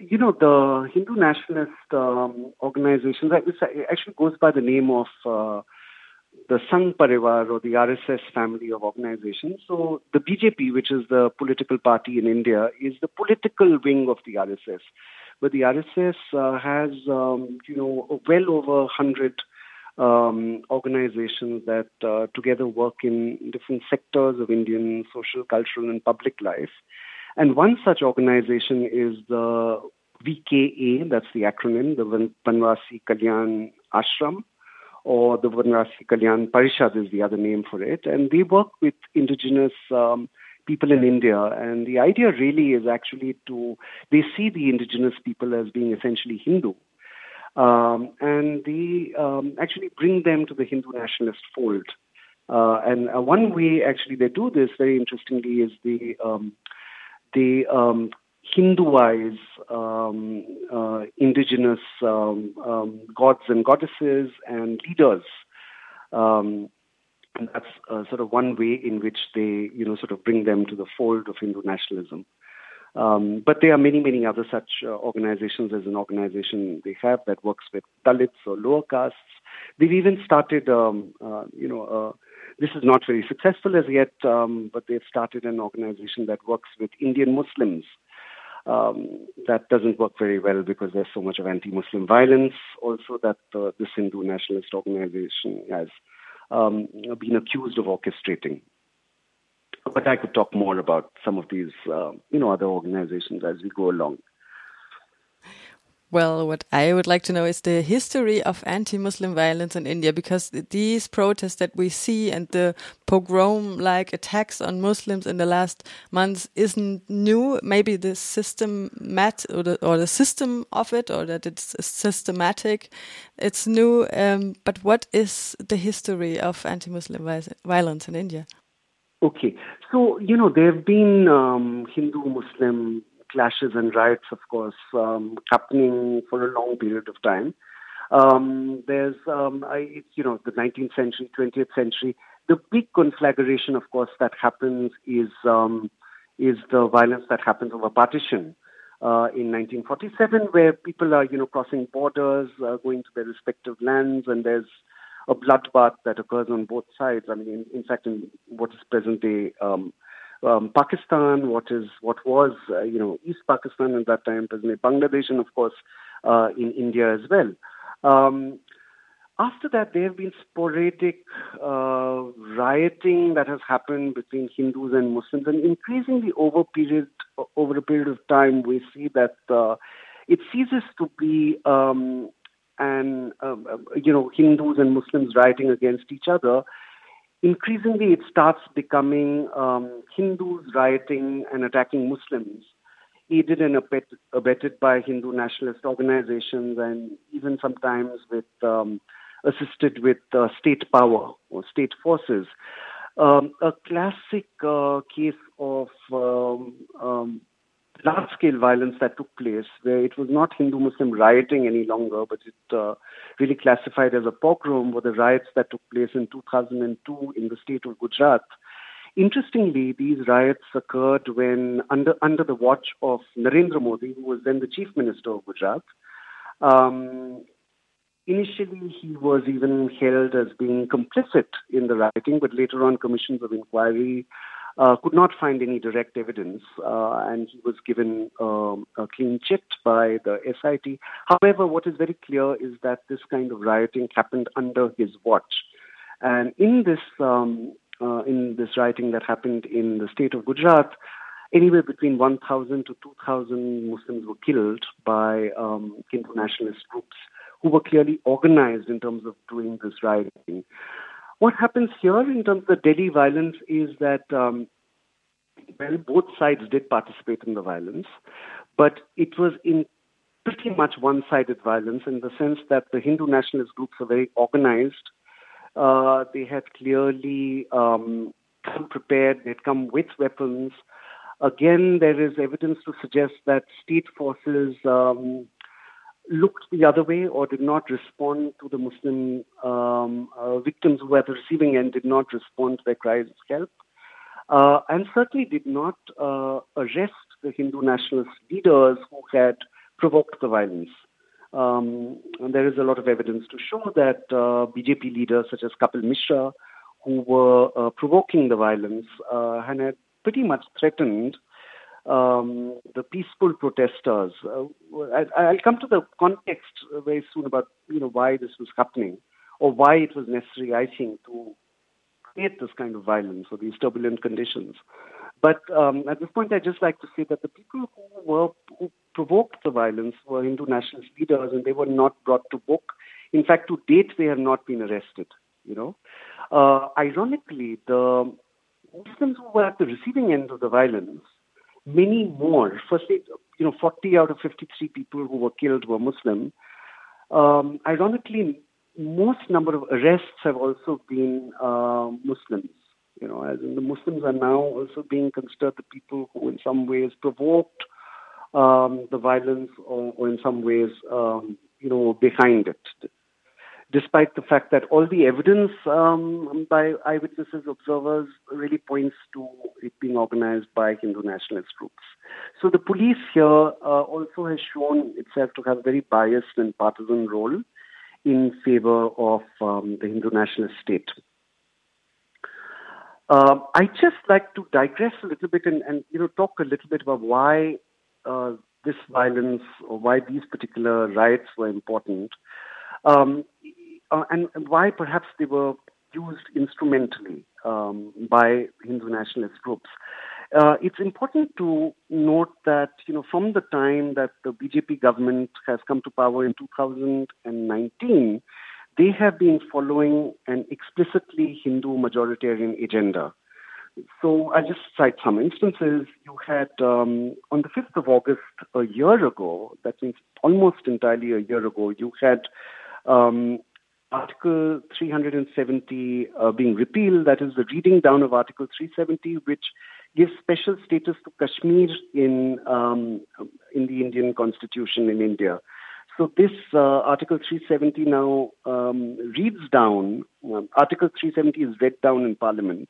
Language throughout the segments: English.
the Hindu nationalist organizations, this actually goes by the name of the Sangh Parivar or the RSS family of organizations. So the BJP, which is the political party in India, is the political wing of the RSS. But the RSS has, well over 100 organizations that together work in different sectors of Indian social, cultural, and public life. And one such organization is the VKA, that's the acronym, the Vanvasi Kalyan Ashram, or the Vanvasi Kalyan Parishad is the other name for it. And they work with indigenous people in India. And the idea really is actually they see the indigenous people as being essentially Hindu. And they actually bring them to the Hindu nationalist fold. And one way actually they do this, very interestingly, is they Hinduize indigenous gods and goddesses and leaders. And that's sort of one way in which they, sort of bring them to the fold of Hindu nationalism. But there are many, many other such organizations. There's an organization they have that works with Dalits or lower castes. They've even started, this is not very successful as yet, but they've started an organization that works with Indian Muslims. That doesn't work very well because there's so much of anti-Muslim violence also that this Hindu nationalist organization has been accused of orchestrating. But I could talk more about some of these, other organizations as we go along. Well, what I would like to know is the history of anti-Muslim violence in India, because these protests that we see and the pogrom-like attacks on Muslims in the last months isn't new. Maybe the system or the system of it, or that it's systematic, it's new. But what is the history of anti-Muslim violence in India? Okay, so there have been Hindu-Muslim clashes and riots, of course, happening for a long period of time. There's, the 19th century, 20th century. The big conflagration, of course, that happens is the violence that happens over partition in 1947, where people are, crossing borders, going to their respective lands, and there's a bloodbath that occurs on both sides. I mean, in fact, in what is present day Pakistan, what was East Pakistan at that time, present day Bangladesh, and of course in India as well. After that, there have been sporadic rioting that has happened between Hindus and Muslims, and increasingly over a period of time, we see that it ceases to be Hindus and Muslims rioting against each other. Increasingly, it starts becoming Hindus rioting and attacking Muslims, aided and abetted by Hindu nationalist organizations, and even sometimes assisted with state power or state forces. A classic case of large-scale violence that took place, where it was not Hindu-Muslim rioting any longer, but it really classified as a pogrom, were the riots that took place in 2002 in the state of Gujarat. Interestingly, these riots occurred when, under the watch of Narendra Modi, who was then the chief minister of Gujarat. Initially, he was even held as being complicit in the rioting, but later on, commissions of inquiry could not find any direct evidence, and he was given a clean chit by the SIT. However, what is very clear is that this kind of rioting happened under his watch. And in this rioting that happened in the state of Gujarat, anywhere between 1,000 to 2,000 Muslims were killed by Hindu nationalist groups who were clearly organized in terms of doing this rioting. What happens here in terms of the Delhi violence is that, both sides did participate in the violence, but it was in pretty much one-sided violence in the sense that the Hindu nationalist groups are very organized. They had clearly come prepared. They'd come with weapons. Again, there is evidence to suggest that state forces looked the other way or did not respond to the Muslim victims who were at the receiving end, did not respond to their cries of help, and certainly did not arrest the Hindu nationalist leaders who had provoked the violence. And there is a lot of evidence to show that BJP leaders such as Kapil Mishra, who were provoking the violence, had pretty much threatened the peaceful protesters. I'll come to the context very soon about why this was happening or why it was necessary, I think, to create this kind of violence or these turbulent conditions. But at this point, I'd just like to say that the people who provoked the violence were Hindu nationalist leaders, and they were not brought to book. In fact, to date, they have not been arrested. Ironically, the Muslims who were at the receiving end of the violence, many more, firstly, 40 out of 53 people who were killed were Muslim. Ironically, most number of arrests have also been Muslims. As in the Muslims are now also being considered the people who in some ways provoked the violence or in some ways, behind it. Despite the fact that all the evidence by eyewitnesses, observers, really points to it being organized by Hindu nationalist groups. So the police here also has shown itself to have a very biased and partisan role in favor of the Hindu nationalist state. I just like to digress a little bit and talk a little bit about why this violence or why these particular riots were important. And why perhaps they were used instrumentally by Hindu nationalist groups. It's important to note that, from the time that the BJP government has come to power in 2019, they have been following an explicitly Hindu majoritarian agenda. So I'll just cite some instances. You had, on the 5th of August a year ago, that means almost entirely a year ago, you had Article 370 being repealed, that is the reading down of Article 370, which gives special status to Kashmir in the Indian Constitution in India. So this Article 370 now reads down, Article 370 is read down in Parliament.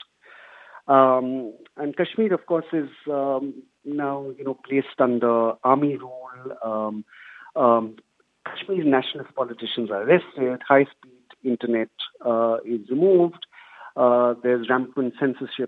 And Kashmir, of course, is now, placed under army rule. Kashmir nationalist politicians are arrested, high-speed internet is removed, there's rampant censorship.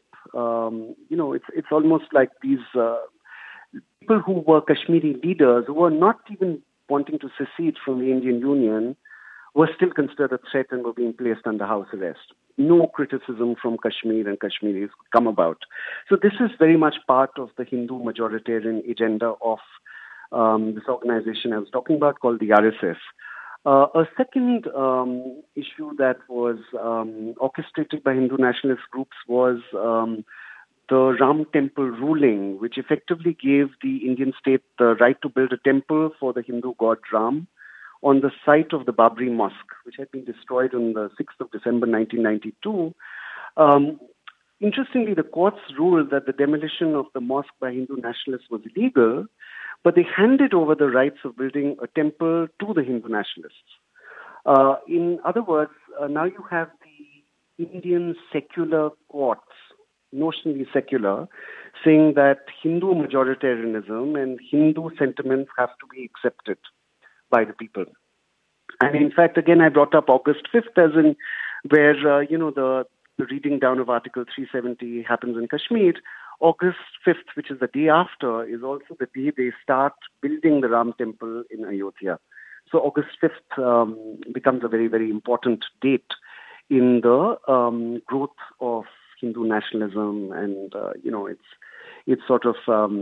It's almost like these people who were Kashmiri leaders, who were not even wanting to secede from the Indian Union, were still considered a threat and were being placed under house arrest. No criticism from Kashmir and Kashmiris could come about. So this is very much part of the Hindu majoritarian agenda of this organization I was talking about called the RSS. A second issue that was orchestrated by Hindu nationalist groups was the Ram Temple ruling, which effectively gave the Indian state the right to build a temple for the Hindu god Ram on the site of the Babri Mosque, which had been destroyed on the 6th of December 1992. Interestingly, the courts ruled that the demolition of the mosque by Hindu nationalists was illegal, but they handed over the rights of building a temple to the Hindu nationalists. In other words, now you have the Indian secular courts, notionally secular, saying that Hindu majoritarianism and Hindu sentiments have to be accepted by the people. And in fact, again, I brought up August 5th as in where, the reading down of Article 370 happens in Kashmir. August 5th, which is the day after, is also the day they start building the Ram Temple in Ayodhya. So August 5th becomes a very, very important date in the growth of Hindu nationalism, and it's sort of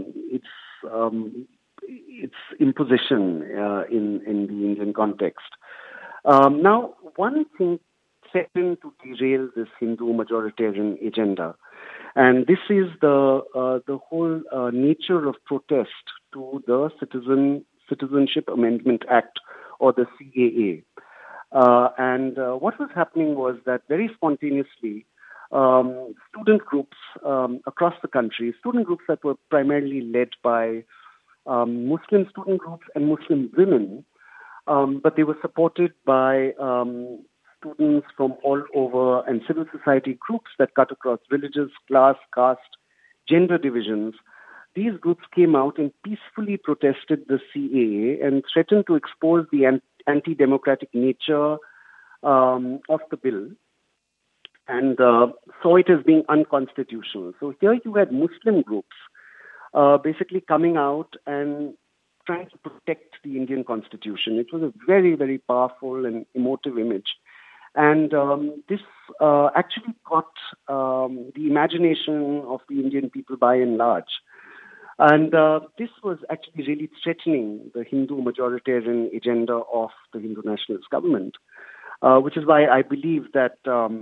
its imposition in the Indian context. Now, one thing threatened to derail this Hindu majoritarian agenda, and this is the whole nature of protest to the Citizenship Amendment Act, or the CAA. And what was happening was that very spontaneously, student groups across the country, student groups that were primarily led by Muslim student groups and Muslim women, but they were supported by students from all over and civil society groups that cut across religious, class, caste, gender divisions. these groups came out and peacefully protested the CAA and threatened to expose the anti-democratic nature of the bill, and saw it as being unconstitutional. So here you had Muslim groups basically coming out and trying to protect the Indian constitution. It was a very, very powerful and emotive image. And this actually caught the imagination of the Indian people by and large. And this was actually really threatening the Hindu majoritarian agenda of the Hindu nationalist government, which is why I believe that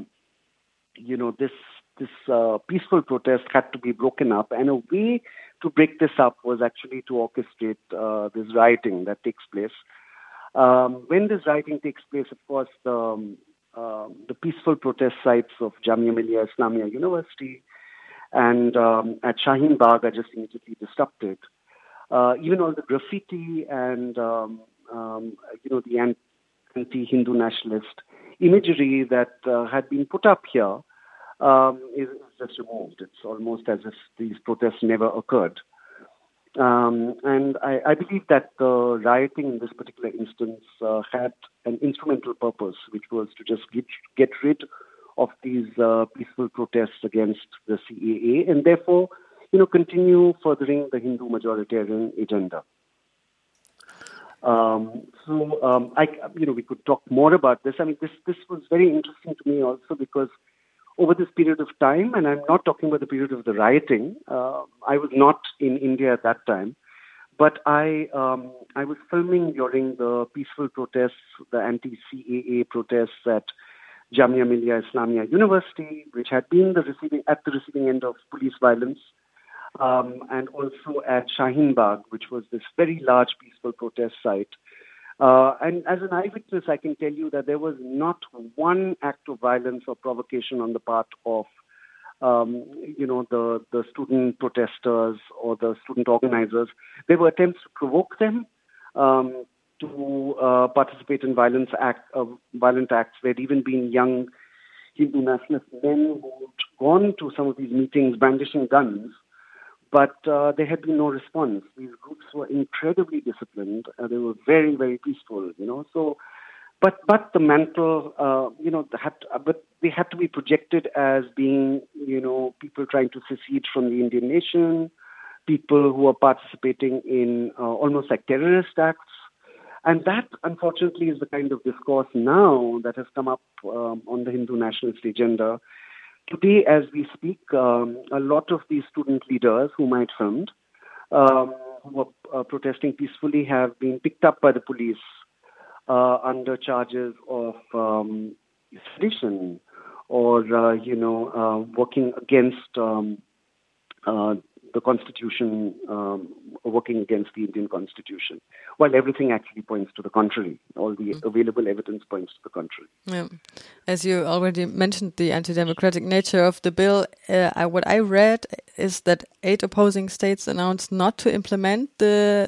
this peaceful protest had to be broken up, and a way to break this up was actually to orchestrate this rioting that takes place. When this rioting takes place, of course, the peaceful protest sites of Jamia Millia Islamia University and at Shaheen Bagh are just immediately disrupted. Even all the graffiti and the anti-Hindu nationalist imagery that had been put up here is just removed. It's almost as if these protests never occurred. And I believe that the rioting in this particular instance had an instrumental purpose, which was to just get rid of these peaceful protests against the CAA, and therefore, continue furthering the Hindu majoritarian agenda. We could talk more about this. I mean, this was very interesting to me also because over this period of time, and I'm not talking about the period of the rioting, I was not in India at that time, but I was filming during the peaceful protests, the anti-CAA protests at Jamia Millia Islamia University, which had been at the receiving end of police violence, and also at Shaheen Bagh, which was this very large peaceful protest site. And as an eyewitness, I can tell you that there was not one act of violence or provocation on the part of, the student protesters or the student organizers. There were attempts to provoke them to participate in violent acts. There had even been young Hindu nationalist men who had gone to some of these meetings brandishing guns. But there had been no response. These groups were incredibly disciplined. They were very, very peaceful, So, but the mantle, but they had to be projected as being, people trying to secede from the Indian nation, people who are participating in almost like terrorist acts. And that, unfortunately, is the kind of discourse now that has come up on the Hindu nationalist agenda. Today, as we speak, a lot of these student leaders whom I had filmed, who were protesting peacefully, have been picked up by the police under charges of sedition or, working against the Constitution, working against the Indian Constitution, while everything actually points to the contrary. All the available evidence points to the contrary. Yeah. As you already mentioned, the anti-democratic nature of the bill, what I read is that 8 opposing states announced not to implement the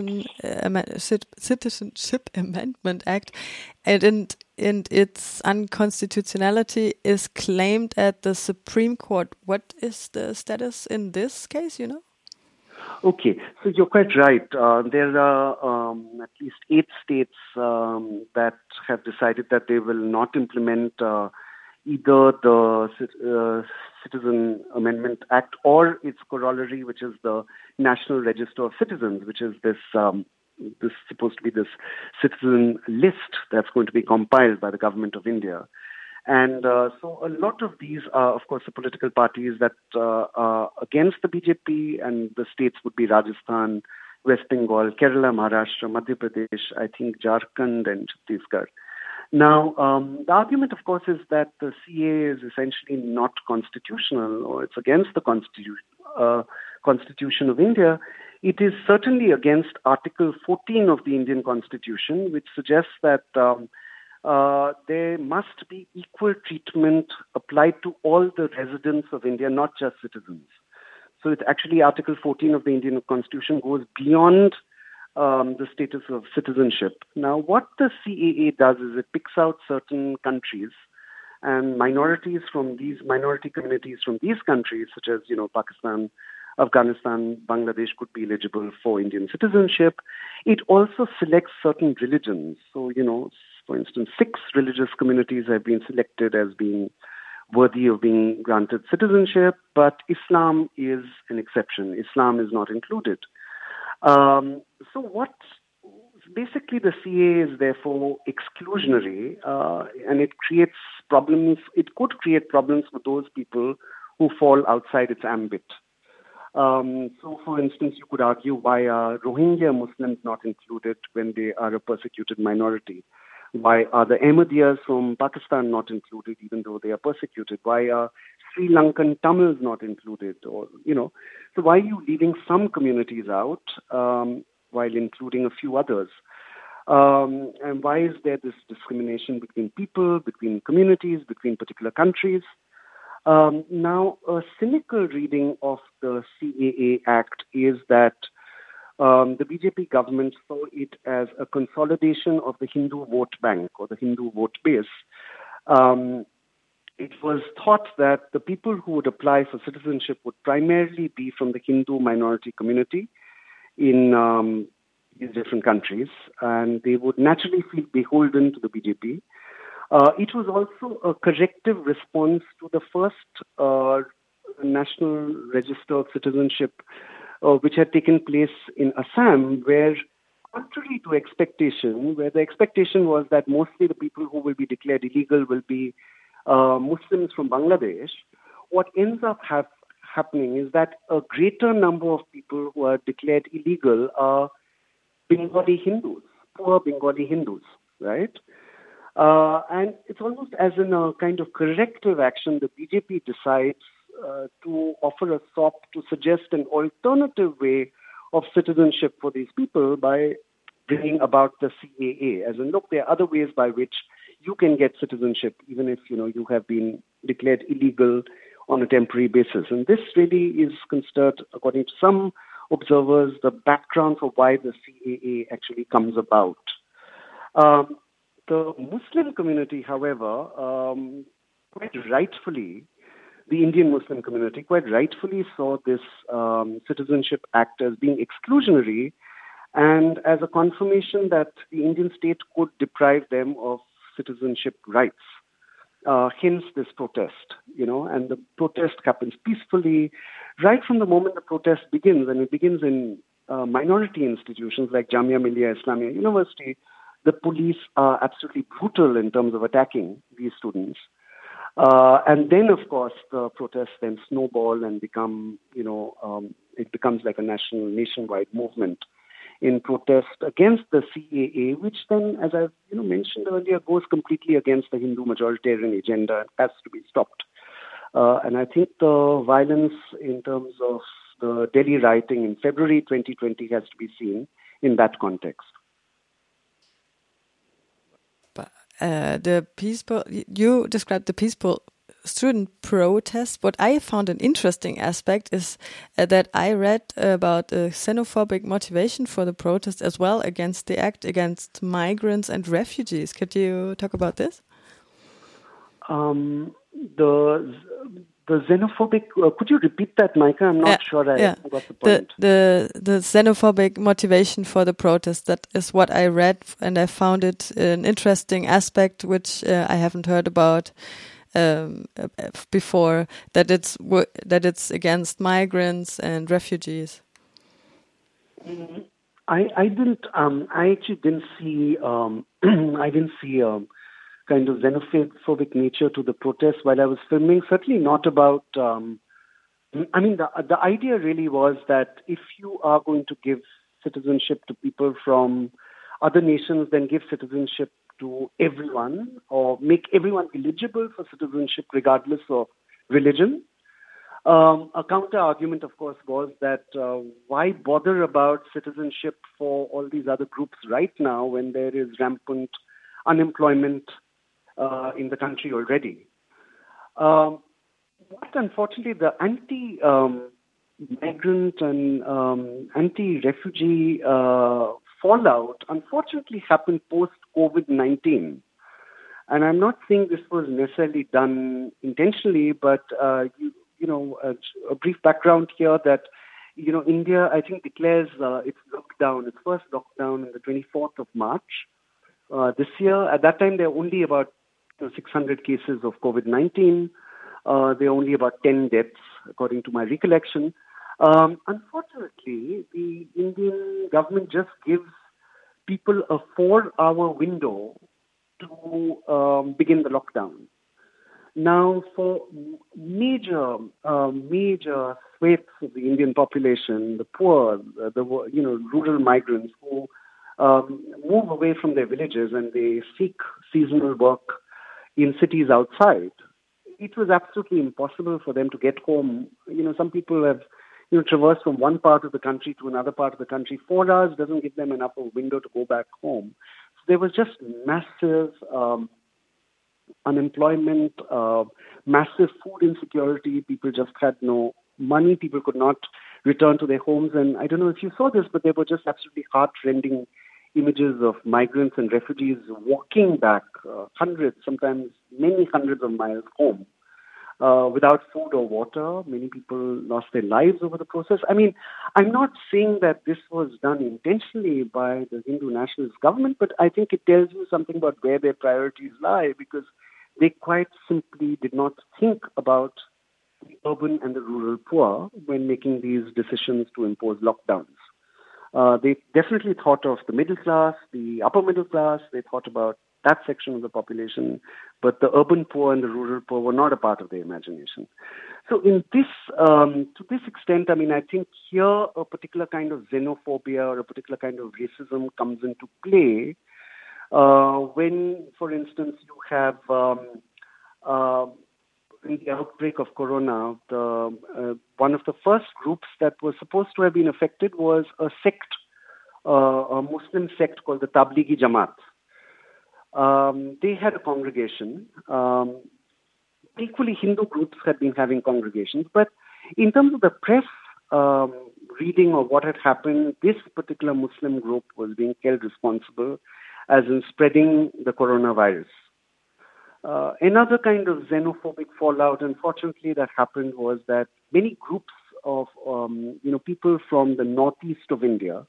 Citizenship Amendment Act, and its unconstitutionality is claimed at the Supreme Court. What is the status in this case, Okay, so you're quite right. There are at least 8 states that have decided that they will not implement either the Citizen Amendment Act or its corollary, which is the National Register of Citizens, which is this supposed to be this citizen list that's going to be compiled by the government of India. And so a lot of these are, of course, the political parties that are against the BJP, and the states would be Rajasthan, West Bengal, Kerala, Maharashtra, Madhya Pradesh, I think Jharkhand and Chhattisgarh. Now, the argument, of course, is that the CAA is essentially not constitutional, or it's against the Constitution of India. It is certainly against Article 14 of the Indian Constitution, which suggests that there must be equal treatment applied to all the residents of India, not just citizens. So it's actually Article 14 of the Indian Constitution goes beyond the status of citizenship. Now, what the CAA does is it picks out certain countries and minorities from these minority communities from these countries, such as Pakistan, Afghanistan, Bangladesh could be eligible for Indian citizenship. It also selects certain religions. So, for instance, 6 religious communities have been selected as being worthy of being granted citizenship, but Islam is an exception. Islam is not included. Basically, the CAA is therefore exclusionary, and it creates problems. It could create problems for those people who fall outside its ambit. So, for instance, you could argue, why are Rohingya Muslims not included when they are a persecuted minority? Why are the Ahmadiyas from Pakistan not included, even though they are persecuted? Why are Sri Lankan Tamils not included? So why are you leaving some communities out while including a few others? And why is there this discrimination between people, between communities, between particular countries? Now, a cynical reading of the CAA Act is that the BJP government saw it as a consolidation of the Hindu vote bank or the Hindu vote base. It was thought that the people who would apply for citizenship would primarily be from the Hindu minority community in these different countries, and they would naturally feel beholden to the BJP. It was also a corrective response to the first National Register of Citizenship, which had taken place in Assam, where, contrary to expectation, where the expectation was that mostly the people who will be declared illegal will be Muslims from Bangladesh, what ends up happening is that a greater number of people who are declared illegal are Bengali Hindus, poor Bengali Hindus, right? And it's almost as in a kind of corrective action, the BJP decides to offer a SOP to suggest an alternative way of citizenship for these people by bringing about the CAA. As in, look, there are other ways by which you can get citizenship, even if you have been declared illegal on a temporary basis. And this really is considered, according to some observers, the background for why the CAA actually comes about. The Muslim community, however, quite rightfully, the Indian Muslim community quite rightfully saw this Citizenship Act as being exclusionary and as a confirmation that the Indian state could deprive them of citizenship rights. Hence this protest, and the protest happens peacefully right from the moment the protest begins, and it begins in minority institutions like Jamia Millia Islamia University. The police are absolutely brutal in terms of attacking these students. And then, of course, the protests then snowball and become, it becomes like a nationwide movement in protest against the CAA, which then, as I've mentioned earlier, goes completely against the Hindu majoritarian agenda and has to be stopped. And I think the violence in terms of the Delhi rioting in February 2020 has to be seen in that context. You described the peaceful student protest. What I found an interesting aspect is that I read about the xenophobic motivation for the protest as well against the act against migrants and refugees. Could you talk about this? The xenophobic, could you repeat that, Micah? I'm not sure I got the point. The xenophobic motivation for the protest, that is what I read, and I found it an interesting aspect which I haven't heard about before, that it's against migrants and refugees. I actually didn't see kind of xenophobic nature to the protest while I was filming. Certainly not about. The idea really was that if you are going to give citizenship to people from other nations, then give citizenship to everyone or make everyone eligible for citizenship regardless of religion. A counter argument, of course, was that why bother about citizenship for all these other groups right now when there is rampant unemployment in the country already. What unfortunately the anti-migrant and anti-refugee fallout unfortunately happened post-COVID-19. And I'm not saying this was necessarily done intentionally, but a brief background here that India, I think, declares its lockdown, its first lockdown on the 24th of March this year. At that time, there are only about 600 cases of COVID-19. There are only about 10 deaths, according to my recollection. Unfortunately, the Indian government just gives people a 4-hour window to begin the lockdown. Now, for major swathes of the Indian population, the poor, the rural migrants who move away from their villages and they seek seasonal work in cities outside, it was absolutely impossible for them to get home. Some people have traversed from one part of the country to another part of the country. 4 hours doesn't give them enough of a window to go back home. So there was just massive unemployment, massive food insecurity. People just had no money. People could not return to their homes. And I don't know if you saw this, but there were just absolutely heart-rending images of migrants and refugees walking back hundreds, sometimes many hundreds of miles home without food or water. Many people lost their lives over the process. I mean, I'm not saying that this was done intentionally by the Hindu nationalist government, but I think it tells you something about where their priorities lie, because they quite simply did not think about the urban and the rural poor when making these decisions to impose lockdowns. They definitely thought of the middle class, the upper middle class. They thought about that section of the population, but the urban poor and the rural poor were not a part of their imagination. So in this, to this extent, I mean, I think here a particular kind of xenophobia or a particular kind of racism comes into play when, for instance, you have in the outbreak of corona, one of the first groups that was supposed to have been affected was a sect, a Muslim sect called the Tablighi Jamaat. They had a congregation. Equally, Hindu groups had been having congregations. But in terms of the press reading of what had happened, this particular Muslim group was being held responsible as in spreading the coronavirus. Another kind of xenophobic fallout, unfortunately, that happened was that many groups of people from the northeast of India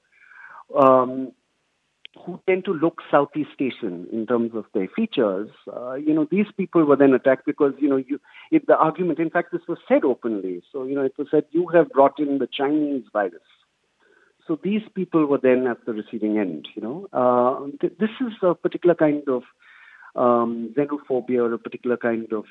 who tend to look Southeast Asian in terms of their features, these people were then attacked because, if the argument, in fact, this was said openly. So, it was said, you have brought in the Chinese virus. So these people were then at the receiving end, This is a particular kind of xenophobia or a particular kind of,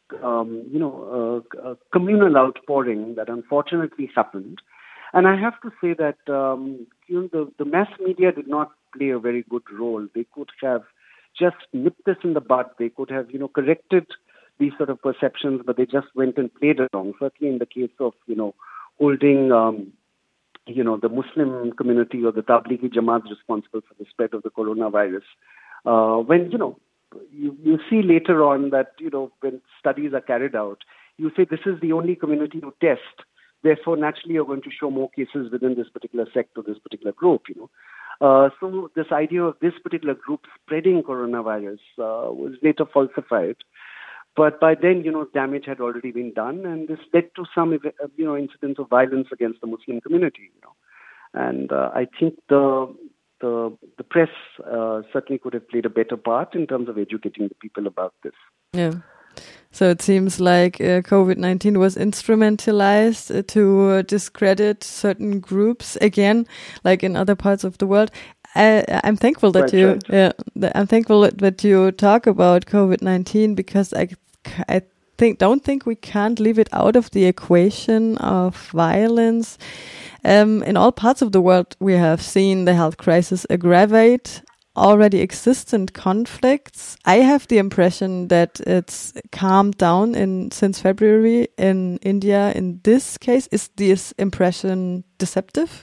communal outpouring that unfortunately happened. And I have to say that, the mass media did not play a very good role. They could have just nipped this in the bud. They could have, corrected these sort of perceptions, but they just went and played along. Certainly in the case of, holding, the Muslim community or the Tablighi Jamaat responsible for the spread of the coronavirus. When, you see later on that, when studies are carried out, you say this is the only community to test. Therefore, naturally, you're going to show more cases within this particular sect or this particular group, So this idea of this particular group spreading coronavirus was later falsified. But by then, damage had already been done, and this led to some, incidents of violence against the Muslim community, And I think the press certainly could have played a better part in terms of educating the people about this. Yeah. So it seems like COVID-19 was instrumentalized to discredit certain groups again, like in other parts of the world. I'm thankful that I'm thankful that you talk about COVID-19, because I don't think we can't leave it out of the equation of violence. In all parts of the world, we have seen the health crisis aggravate already existent conflicts. I have the impression that it's calmed down since February in India. In this case, is this impression deceptive?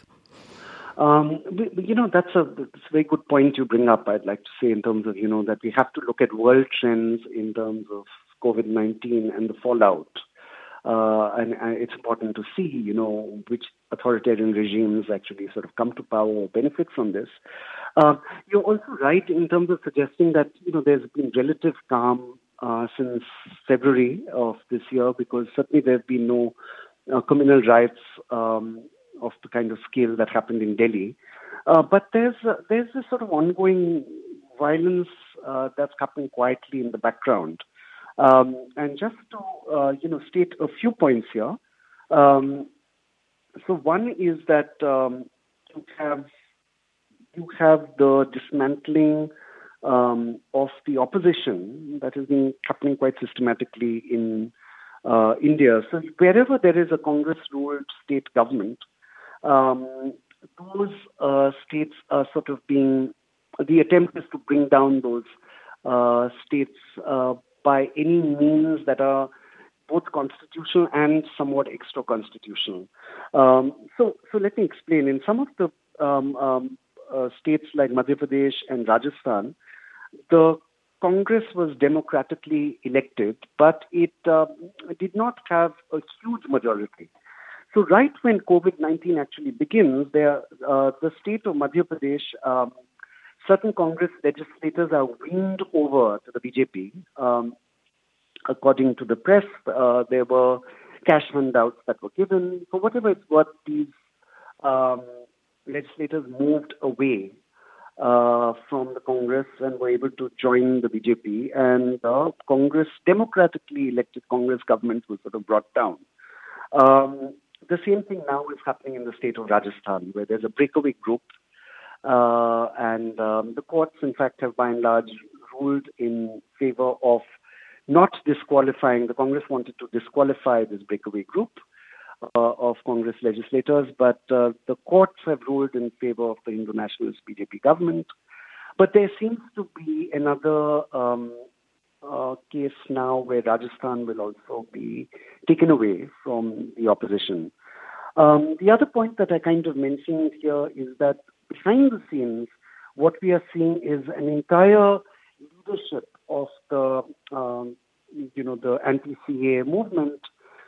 That's a very good point you bring up. I'd like to say in terms of, that we have to look at world trends in terms of COVID-19 and the fallout. And it's important to see, which authoritarian regimes actually sort of come to power or benefit from this. You're also right in terms of suggesting that, there's been relative calm since February of this year, because certainly there have been no communal riots the kind of scale that happened in Delhi. But there's this sort of ongoing violence that's happening quietly in the background. And just to state a few points here. So one is that you have the dismantling of the opposition that has been happening quite systematically in India. So wherever there is a Congress-ruled state government, those states are sort of being, the attempt is to bring down those states by any means that are both constitutional and somewhat extra-constitutional. So let me explain. In some of the states like Madhya Pradesh and Rajasthan, the Congress was democratically elected, but it did not have a huge majority. So right when COVID-19 actually begins, the state of Madhya Pradesh, certain Congress legislators are weaned over to the BJP. According to the press, there were cash handouts that were given. For whatever it's worth, these legislators moved away from the Congress and were able to join the BJP, and the Congress, democratically elected Congress government was sort of brought down. The same thing now is happening in the state of Rajasthan, where there's a breakaway group, and the courts, in fact, have by and large ruled in favor of not disqualifying. The Congress wanted to disqualify this breakaway group of Congress legislators, but the courts have ruled in favor of the Hindu nationalist BJP government. But there seems to be another case now where Rajasthan will also be taken away from the opposition. The other point that I kind of mentioned here is that behind the scenes, what we are seeing is an entire leadership of the the anti-CAA movement.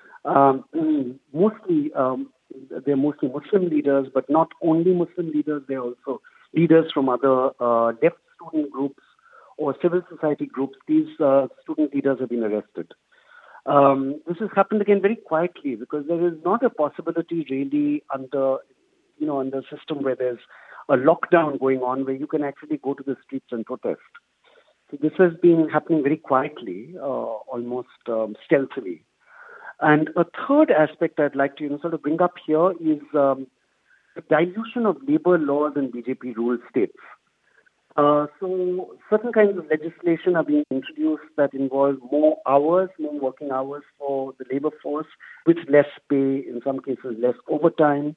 They're mostly Muslim leaders, but not only Muslim leaders. They're also leaders from other left student groups or civil society groups. These student leaders have been arrested. This has happened again very quietly because there is not a possibility really under a system where there's a lockdown going on where you can actually go to the streets and protest. So this has been happening very quietly, almost stealthily. And a third aspect I'd like to sort of bring up here is the dilution of labor laws in BJP-ruled states. So certain kinds of legislation are being introduced that involve more working hours for the labor force, with less pay, in some cases less overtime.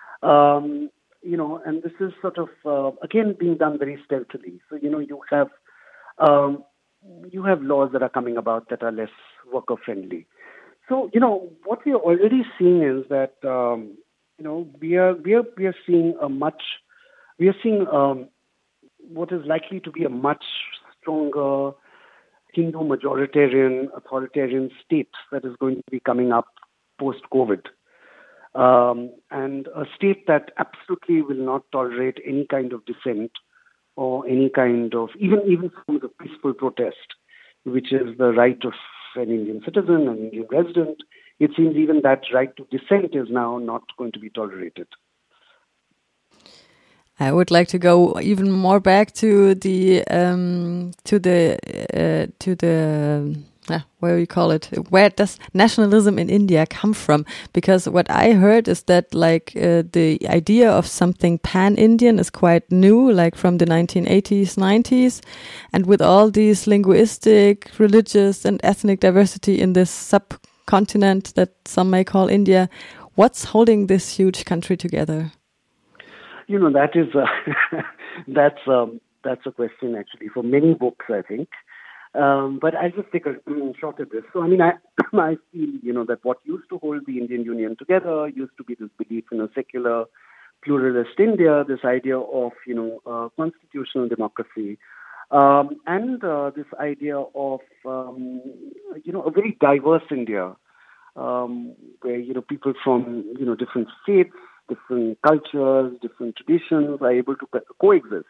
And this is sort of, again, being done very stealthily. So, you have laws that are coming about that are less worker-friendly. So, what we are already seeing is that, we are seeing what is likely to be a much stronger Hindu majoritarian authoritarian state that is going to be coming up post-COVID. And a state that absolutely will not tolerate any kind of dissent or any kind of, even forms of peaceful protest, which is the right of an Indian citizen, an Indian resident. It seems even that right to dissent is now not going to be tolerated. I would like to go even more back to the where we call it, where does nationalism in India come from? Because what I heard is that the idea of something pan-Indian is quite new, like from the 1980s, 90s, and with all these linguistic, religious and ethnic diversity in this subcontinent that some may call India, what's holding this huge country together? That is that's a question actually for many books, I think. But I'll just take a shot at this. So, I feel, that what used to hold the Indian Union together used to be this belief in a secular, pluralist India, this idea of, constitutional democracy, and this idea of, a very diverse India, where, people from, different states, different cultures, different traditions are able to coexist.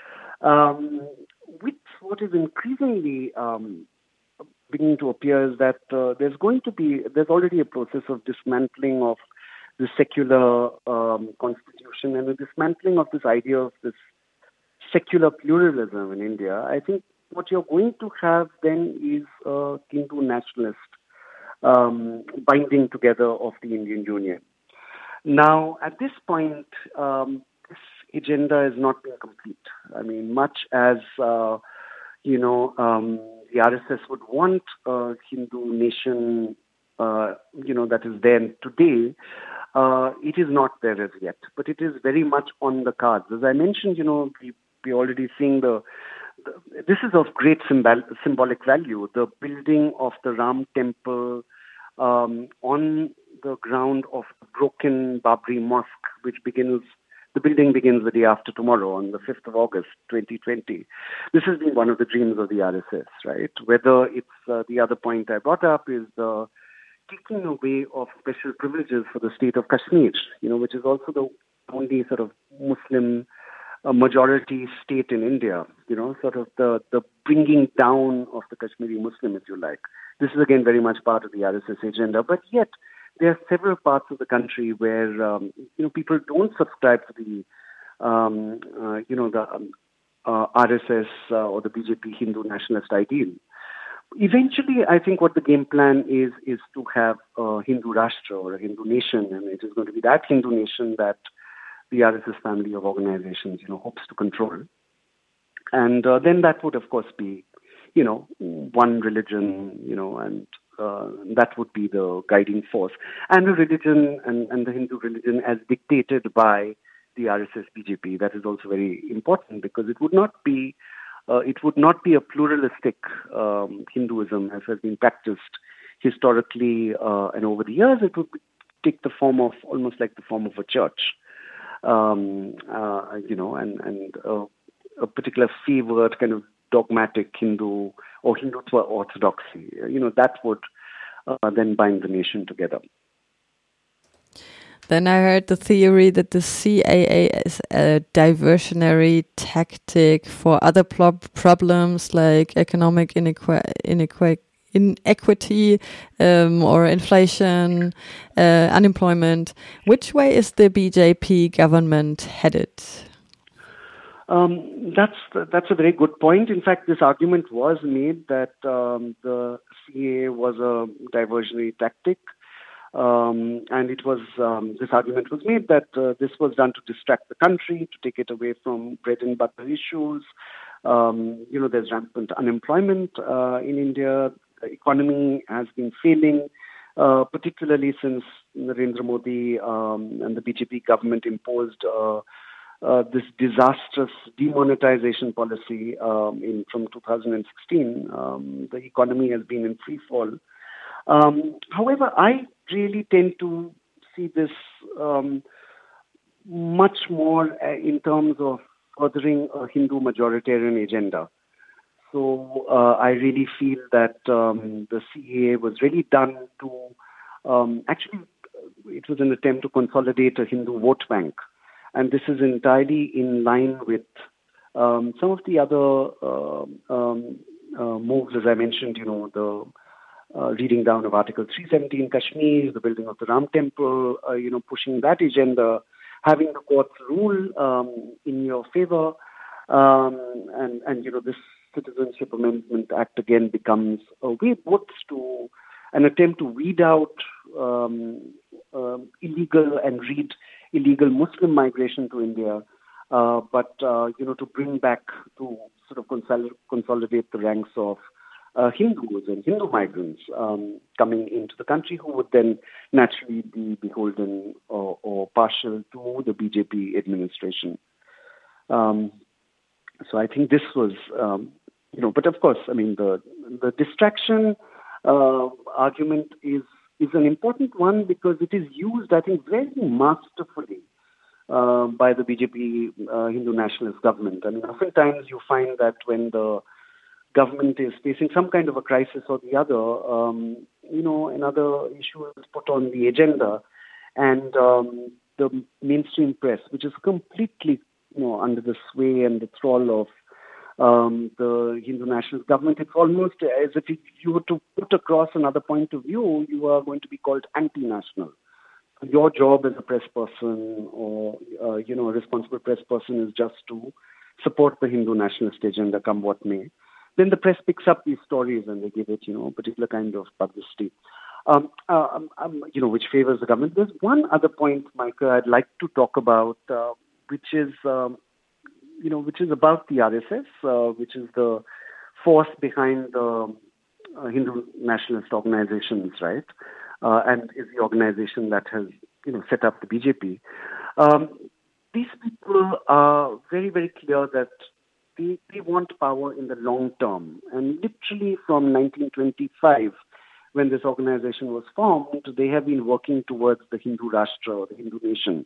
With what is increasingly beginning to appear is that there's already a process of dismantling of the secular constitution and the dismantling of this idea of this secular pluralism in India, I think what you're going to have then is a Hindu nationalist binding together of the Indian Union. Now, at this point, this agenda is not being complete. I mean, much as, the RSS would want a Hindu nation, that is there today, it is not there as yet. But it is very much on the cards. As I mentioned, we're already seeing this is of great symbolic value. The building of the Ram temple on the ground of the broken Babri Mosque, the building begins the day after tomorrow, on the 5th of August, 2020. This has been one of the dreams of the RSS, right? Whether it's the other point I brought up is the taking away of special privileges for the state of Kashmir, which is also the only sort of Muslim majority state in India, sort of the bringing down of the Kashmiri Muslim, if you like. This is again very much part of the RSS agenda, but yet there are several parts of the country where, people don't subscribe to the, RSS or the BJP Hindu nationalist ideal. Eventually, I think what the game plan is to have a Hindu Rashtra or a Hindu nation, and it is going to be that Hindu nation that the RSS family of organizations, hopes to control. And then that would, of course, be, one religion, and that would be the guiding force. And the religion and the Hindu religion as dictated by the RSS BJP, that is also very important because it would not be a pluralistic Hinduism as has been practiced historically and over the years. It would take the form of almost like the form of a church, and a particular favored kind of dogmatic Hindu or Hindutva orthodoxy. That would then bind the nation together. Then I heard the theory that the CAA is a diversionary tactic for other problems like economic inequity or inflation, unemployment. Which way is the BJP government headed? That's a very good point. In fact, this argument was made that the CAA was a diversionary tactic. And it was this argument was made that this was done to distract the country, to take it away from bread and butter issues. There's rampant unemployment in India. The economy has been failing, particularly since Narendra Modi and the BJP government imposed this disastrous demonetization policy from 2016. The economy has been in free fall. However, I really tend to see this much more in terms of furthering a Hindu majoritarian agenda. So I really feel that the CAA was really done to, actually, it was an attempt to consolidate a Hindu vote bank. And this is entirely in line with some of the other moves, as I mentioned, the reading down of Article 370 in Kashmir, the building of the Ram temple, pushing that agenda, having the courts rule in your favor, and this Citizenship Amendment Act again becomes a way both to an attempt to weed out illegal Muslim migration to India, but to bring back to sort of consolidate the ranks of Hindus and Hindu migrants coming into the country who would then naturally be beholden or partial to the BJP administration. So I think this was, but of course, I mean, the distraction argument is an important one because it is used, I think, very masterfully by the BJP Hindu nationalist government. I mean, oftentimes you find that when the government is facing some kind of a crisis or the other, another issue is put on the agenda, and the mainstream press, which is completely, under the sway and the thrall of the Hindu nationalist government, it's almost as if you were to put across another point of view, you are going to be called anti-national. your job as a press person or, a responsible press person is just to support the Hindu nationalist agenda, come what may, then the press picks up these stories and they give it, a particular kind of publicity, which favors the government. There's one other point, Michael, I'd like to talk about, which is about the RSS, which is the force behind the Hindu nationalist organizations, right? And is the organization that has, set up the BJP. These people are very, very clear that they want power in the long term. And literally from 1925, when this organization was formed, they have been working towards the Hindu Rashtra, or the Hindu nation.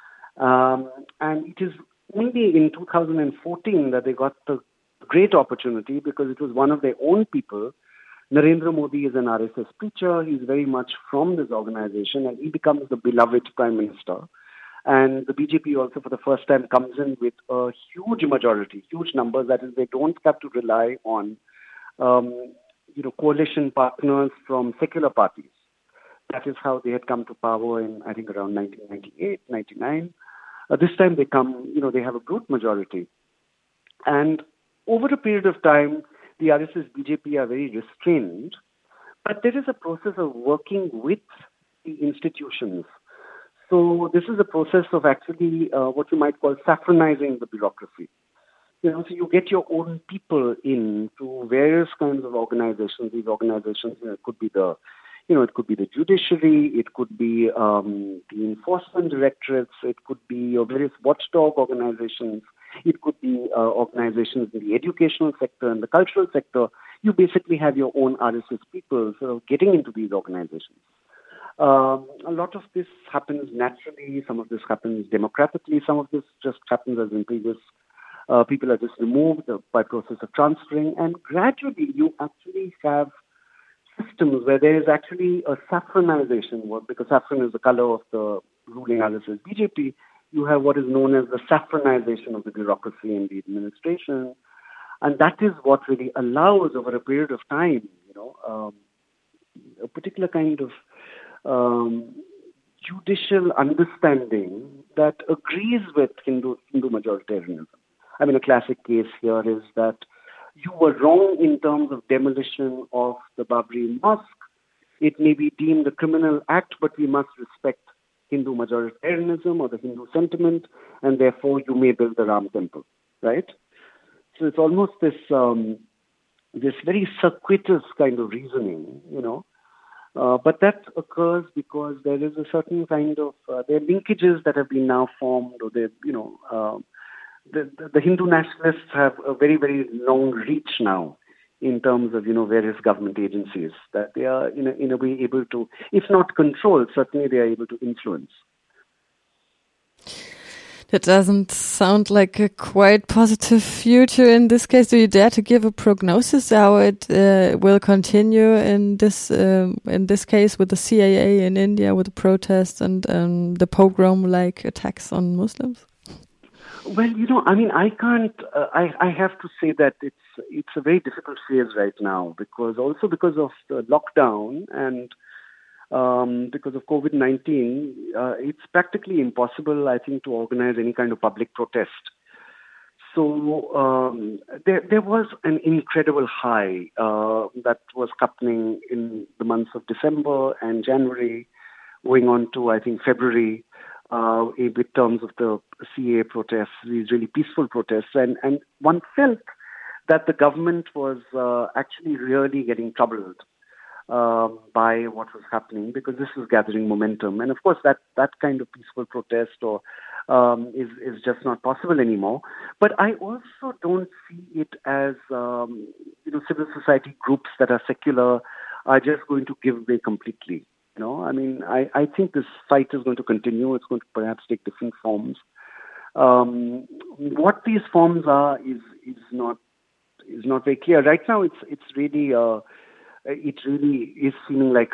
And it is only in 2014 that they got the great opportunity, because it was one of their own people. Narendra Modi is an RSS preacher. He's very much from this organization, and he becomes the beloved prime minister. And the BJP also, for the first time, comes in with a huge majority, huge numbers. That is, they don't have to rely on, coalition partners from secular parties. That is how they had come to power in, I think, around 1998, 99. This time they come, they have a brute majority. And over a period of time, the RSS BJP are very restrained, but there is a process of working with the institutions. So this is a process of actually what you might call saffronizing the bureaucracy. So you get your own people into various kinds of organizations. These organizations, it could be the, it could be the judiciary, it could be the enforcement directorates, it could be your various watchdog organizations, it could be organizations in the educational sector and the cultural sector. You basically have your own RSS people sort of getting into these organizations. A lot of this happens naturally. Some of this happens democratically. Some of this just happens as in previous. People are just removed by process of transferring. And gradually you actually have systems where there is actually a saffronization, because saffron is the color of the ruling RSS BJP. You have what is known as the saffronization of the bureaucracy and the administration. And that is what really allows, over a period of time, a particular kind of judicial understanding that agrees with Hindu majoritarianism. I mean, a classic case here is that you were wrong in terms of demolition of the Babri Mosque. It may be deemed a criminal act, but we must respect Hindu majoritarianism or the Hindu sentiment, and therefore you may build the Ram temple, right? So it's almost this very circuitous kind of reasoning, but that occurs because there is a certain kind of there are linkages that have been now formed, or the Hindu nationalists have a very, very long reach now in terms of various government agencies that they are in a way able to, if not control, certainly they are able to influence. That doesn't sound like a quite positive future in this case. Do you dare to give a prognosis how it will continue in this case with the CAA in India, with the protests and the pogrom-like attacks on Muslims? Well, I can't. I have to say that it's a very difficult phase right now, because of the lockdown and because of COVID-19, it's practically impossible, I think, to organize any kind of public protest. So there was an incredible high that was happening in the months of December and January, going on to, I think, February, with terms of the CAA protests, these really peaceful protests. And one felt that the government was actually really getting troubled by what was happening, because this was gathering momentum. And of course, that kind of peaceful protest is just not possible anymore. But I also don't see it as civil society groups that are secular are just going to give way completely. I think this fight is going to continue. It's going to perhaps take different forms. What these forms are is not very clear right now. It's really it really is seeming like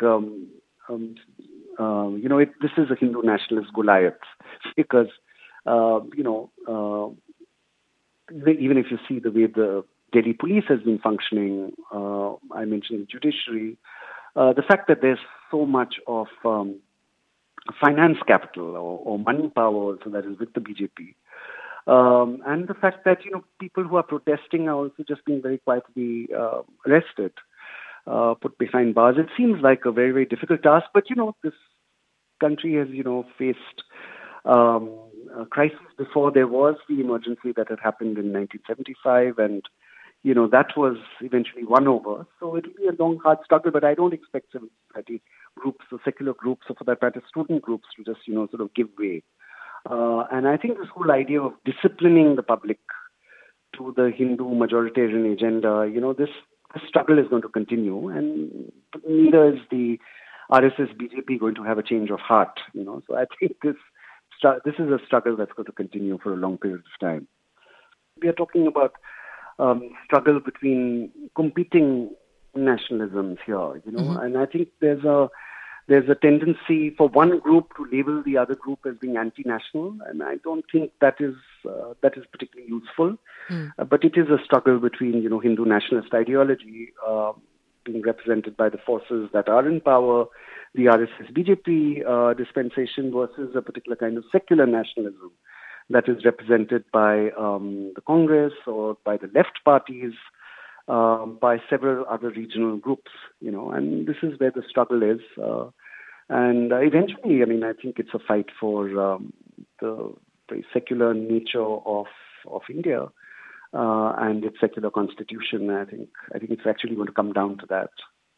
this is a Hindu nationalist Goliath, because even if you see the way the Delhi police has been functioning, I mentioned the judiciary, the fact that there's so much of finance capital or money power also that is with the BJP. And the fact that, people who are protesting are also just being very quietly arrested, put behind bars. It seems like a very, very difficult task, but, this country has, faced a crisis before. There was the emergency that had happened in 1975, and, that was eventually won over. So it will be a long, hard struggle, but I don't expect civil society groups or secular groups, or for that matter, student groups to just, sort of give way. And I think this whole idea of disciplining the public to the Hindu majoritarian agenda, this struggle is going to continue, and neither is the RSS BJP going to have a change of heart. So I think this is a struggle that's going to continue for a long period of time. We are talking about struggle between competing nationalisms here, and I think there's a tendency for one group to label the other group as being anti-national, and I don't think that is particularly useful. But it is a struggle between, Hindu nationalist ideology being represented by the forces that are in power, the RSS BJP dispensation, versus a particular kind of secular nationalism that is represented by the Congress or by the left parties, by several other regional groups, and this is where the struggle is. And eventually, I think it's a fight for the very secular nature of India and its secular constitution. I think it's actually going to come down to that.